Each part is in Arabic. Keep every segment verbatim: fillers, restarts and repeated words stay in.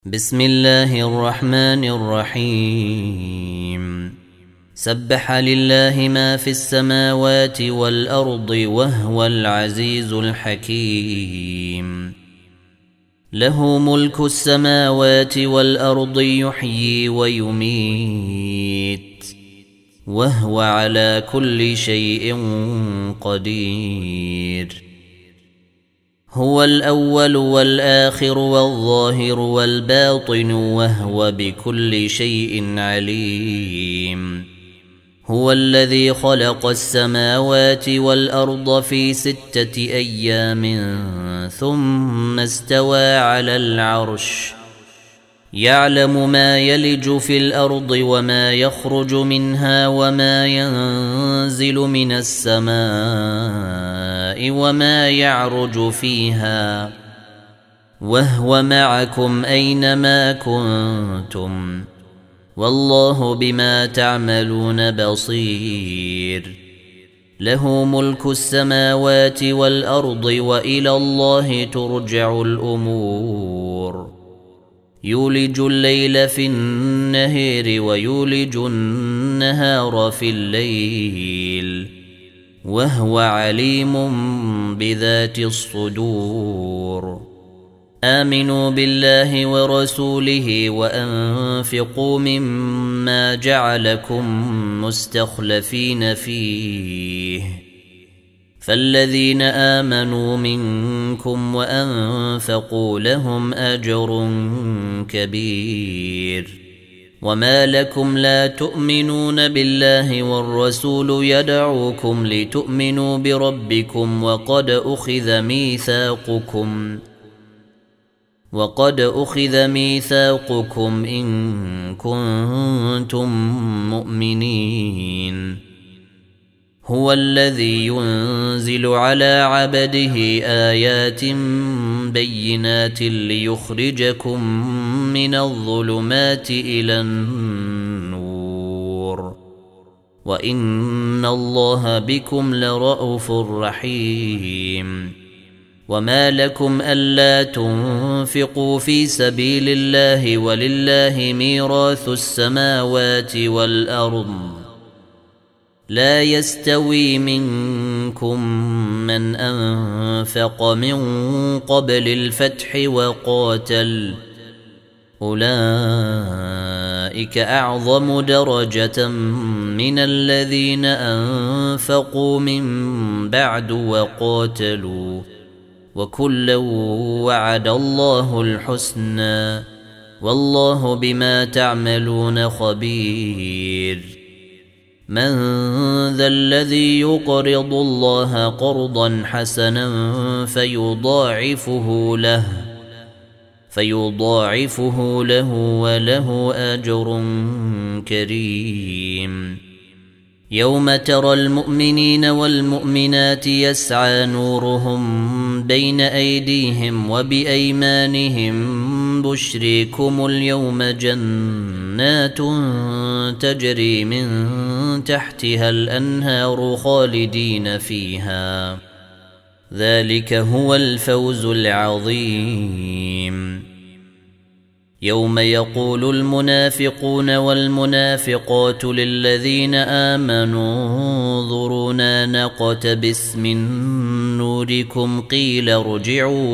بسم الله الرحمن الرحيم سبح لله ما في السماوات والأرض وهو العزيز الحكيم له ملك السماوات والأرض يحيي ويميت وهو على كل شيء قدير هو الأول والآخر والظاهر والباطن وهو بكل شيء عليم هو الذي خلق السماوات والأرض في ستة أيام ثم استوى على العرش يعلم ما يلج في الأرض وما يخرج منها وما ينزل من السماء وما يعرج فيها وهو معكم أينما كنتم والله بما تعملون بصير له ملك السماوات والأرض وإلى الله ترجع الأمور يولج الليل في النهار ويولج النهار في الليل وهو عليم بذات الصدور آمنوا بالله ورسوله وأنفقوا مما جعلكم مستخلفين فيه فالذين آمنوا منكم وأنفقوا لهم أجر كبير وما لكم لا تؤمنون بالله والرسول يدعوكم لتؤمنوا بربكم وقد أخذ ميثاقكم وقد أخذ ميثاقكم إن كنتم مؤمنين هو الذي ينزل على عبده آيات بينات ليخرجكم من الظلمات إلى النور وإن الله بكم لرءوف رحيم وما لكم ألا تنفقوا في سبيل الله ولله ميراث السماوات والأرض لا يستوي منكم من أنفق من قبل الفتح وقاتل أولئك أعظم درجة من الذين أنفقوا من بعد وقاتلوا وكلا وعد الله الحسنى والله بما تعملون خبير من ذا الذي يقرض الله قرضا حسنا فيضاعفه له فيضاعفه له وله أجر كريم يوم ترى المؤمنين والمؤمنات يسعى نورهم بين أيديهم وبأيمانهم بشريكم اليوم جنات تجري من تحتها الأنهار خالدين فيها ذلك هو الفوز العظيم يوم يقول المنافقون والمنافقات للذين آمنوا انظرونا نقتبس من نوركم قيل ارجعوا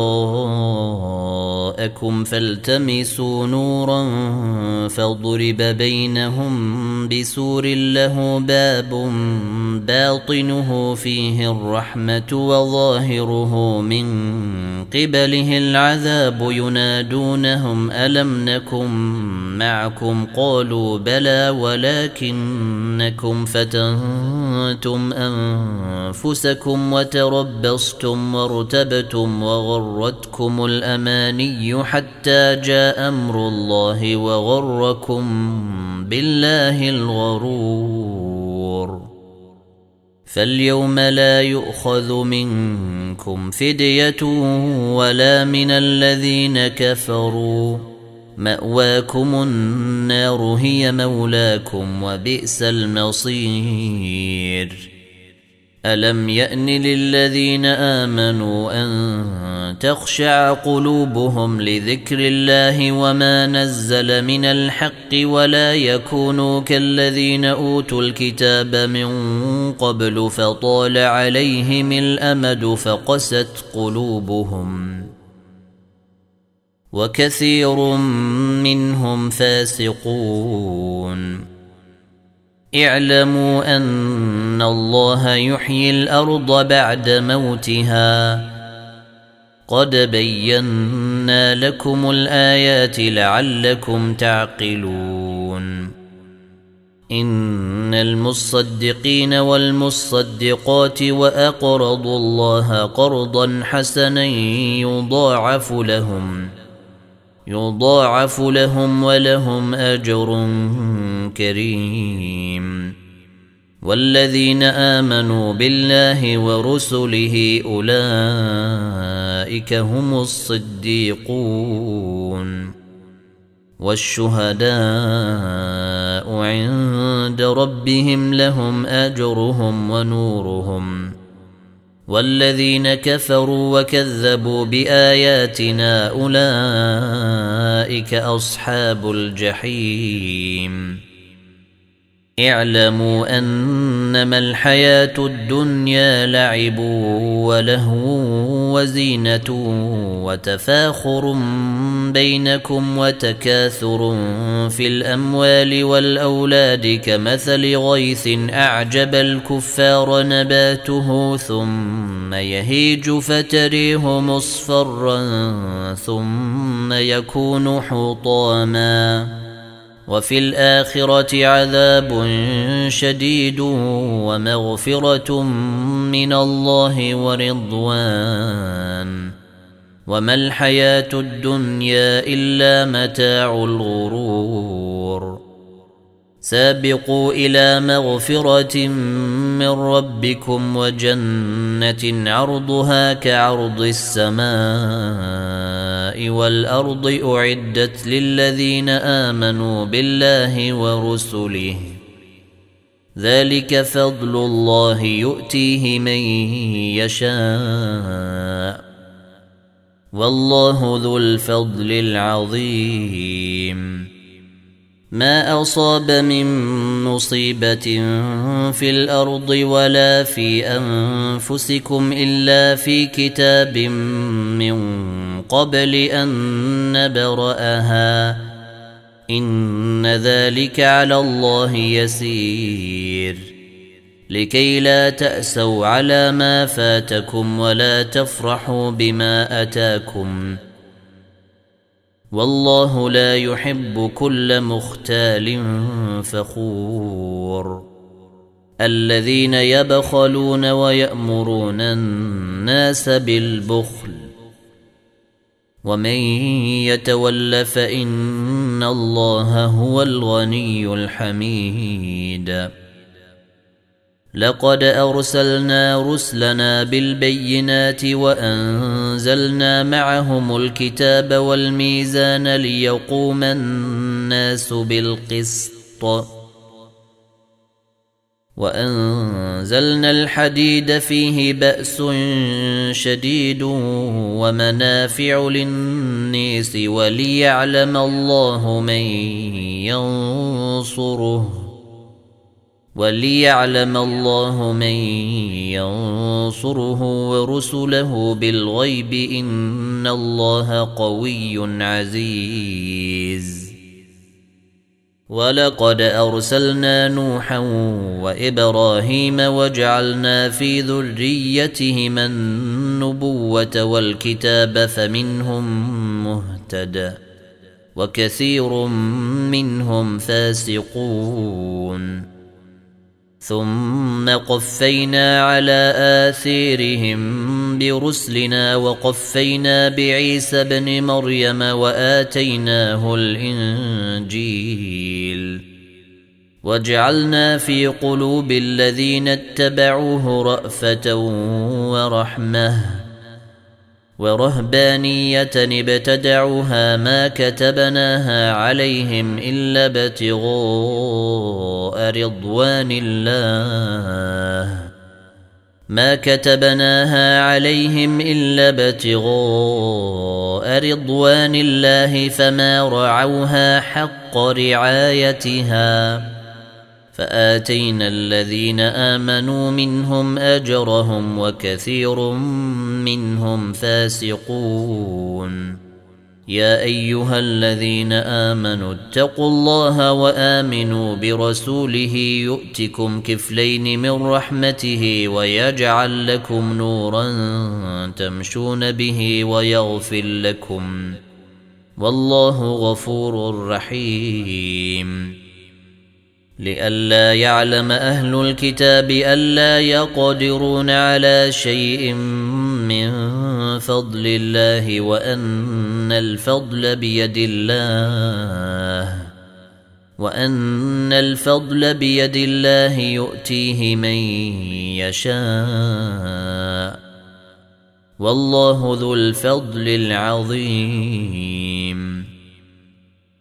وراءكم فالتمسوا نورا فاضرب بينهم بسور له باب باطنه فيه الرحمة وظاهره من قبله العذاب ينادونهم ألم نكن معكم قالوا بلى ولكنكم فتنتم أنفسكم وتربصتم وارتبتم وغرتكم الأماني حتى جاء أمر الله وغركم بالله الغرور فاليوم لا يؤخذ منكم فدية ولا من الذين كفروا مأواكم النار هي مولاكم وبئس المصير ألم يأن للذين آمنوا أن تخشع قلوبهم لذكر الله وما نزل من الحق ولا يكونوا كالذين أوتوا الكتاب من قبل فطال عليهم الأمد فقست قلوبهم وكثير منهم فاسقون اعلموا أن الله يحيي الأرض بعد موتها قد بينا لكم الآيات لعلكم تعقلون إن المصدقين والمصدقات وأقرضوا الله قرضا حسنا يضاعف لهم يضاعف لهم ولهم أجر كريم والذين آمنوا بالله ورسله أولئك هم الصديقون والشهداء عند ربهم لهم أجرهم ونورهم والذين كفروا وكذبوا بآياتنا أولئك أصحاب الجحيم اعلموا أنما الحياة الدنيا لعب ولهو وزينة وتفاخر بينكم وتكاثر في الأموال والأولاد كمثل غيث أعجب الكفار نباته ثم يهيج فتريه مصفرا ثم يكون حطاما وفي الآخرة عذاب شديد ومغفرة من الله ورضوان وما الحياة الدنيا إلا متاع الغرور سابقوا إلى مغفرة من ربكم وجنة عرضها كعرض السماء والأرض أعدت للذين آمنوا بالله ورسله ذلك فضل الله يؤتيه من يشاء والله ذو الفضل العظيم ما أصاب من مصيبة في الأرض ولا في أنفسكم إلا في كتاب من قبل أن نبرأها إن ذلك على الله يسير لكي لا تأسوا على ما فاتكم ولا تفرحوا بما أتاكم والله لا يحب كل مختال فخور الذين يبخلون ويأمرون الناس بالبخل ومن يتول فإن الله هو الغني الحميد لقد أرسلنا رسلنا بالبينات وأنزلنا معهم الكتاب والميزان ليقوم الناس بالقسط وأنزلنا الحديد فيه بأس شديد ومنافع للناس وليعلم الله من ينصره وليعلم الله من ينصره ورسله بالغيب إن الله قوي عزيز ولقد أرسلنا نوحا وإبراهيم وجعلنا في ذريتهما النبوة والكتاب فمنهم مهتد وكثير منهم فاسقون ثم قفينا على آثارهم برسلنا وقفينا بعيسى ابن مريم وآتيناه الإنجيل وجعلنا في قلوب الذين اتبعوه رأفة ورحمة ورهبانية ابتدعوها ما كتبناها عليهم إلا ابتغاء رضوان الله ما كتبناها عليهم إلا ابتغاء رضوان الله فما رعوها حق رعايتها فآتينا الذين آمنوا منهم أجرهم وكثير منهم فاسقون يا أيها الذين آمنوا اتقوا الله وآمنوا برسوله يؤتكم كفلين من رحمته ويجعل لكم نورا تمشون به ويغفر لكم والله غفور رحيم لئلا يعلم أهل الكتاب ألا يقدرون على شيء من فضل الله وأن الفضل بيد الله وأن الفضل بيد الله يؤتيه من يشاء والله ذو الفضل العظيم